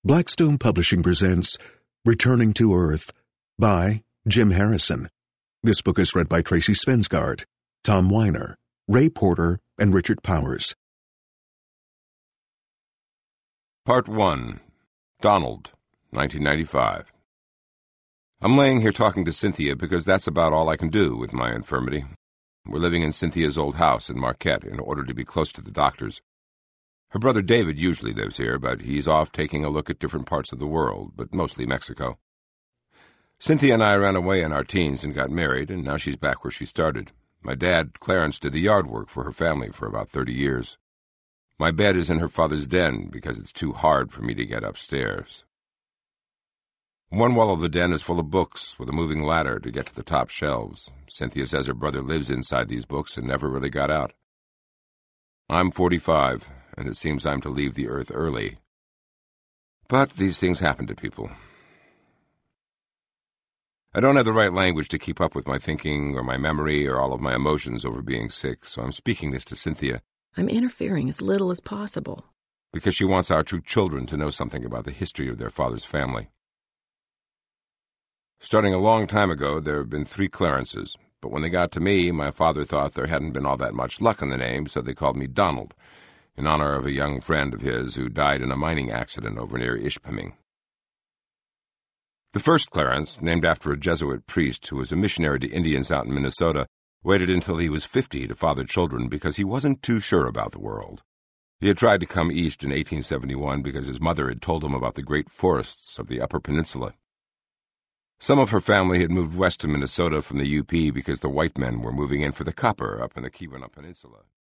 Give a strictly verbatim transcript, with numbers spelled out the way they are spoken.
Blackstone Publishing presents Returning to Earth by Jim Harrison. This book is read by Tracy Svensgaard, Tom Weiner, Ray Porter, and Richard Powers. Part one. Donald, nineteen ninety-five. I'm laying here talking to Cynthia because that's about all I can do with my infirmity. We're living in Cynthia's old house in Marquette in order to be close to the doctors. Her brother David usually lives here, but he's off taking a look at different parts of the world, but mostly Mexico. Cynthia and I ran away in our teens and got married, and now she's back where she started. My dad, Clarence, did the yard work for her family for about thirty years. My bed is in her father's den because it's too hard for me to get upstairs. One wall of the den is full of books with a moving ladder to get to the top shelves. Cynthia says her brother lives inside these books and never really got out. I'm forty-five, and it seems I'm to leave the earth early. But these things happen to people. I don't have the right language to keep up with my thinking or my memory or all of my emotions over being sick, so I'm speaking this to Cynthia. I'm interfering as little as possible. Because she wants our two children to know something about the history of their father's family. Starting a long time ago, there have been three Clarences, but when they got to me, my father thought there hadn't been all that much luck in the name, so they called me Donald, in honor of a young friend of his who died in a mining accident over near Ishpeming. The first Clarence, named after a Jesuit priest who was a missionary to Indians out in Minnesota, waited until he was fifty to father children because he wasn't too sure about the world. He had tried to come east in eighteen seventy-one because his mother had told him about the great forests of the Upper Peninsula. Some of her family had moved west to Minnesota from the U P because the white men were moving in for the copper up in the Keweenaw Peninsula.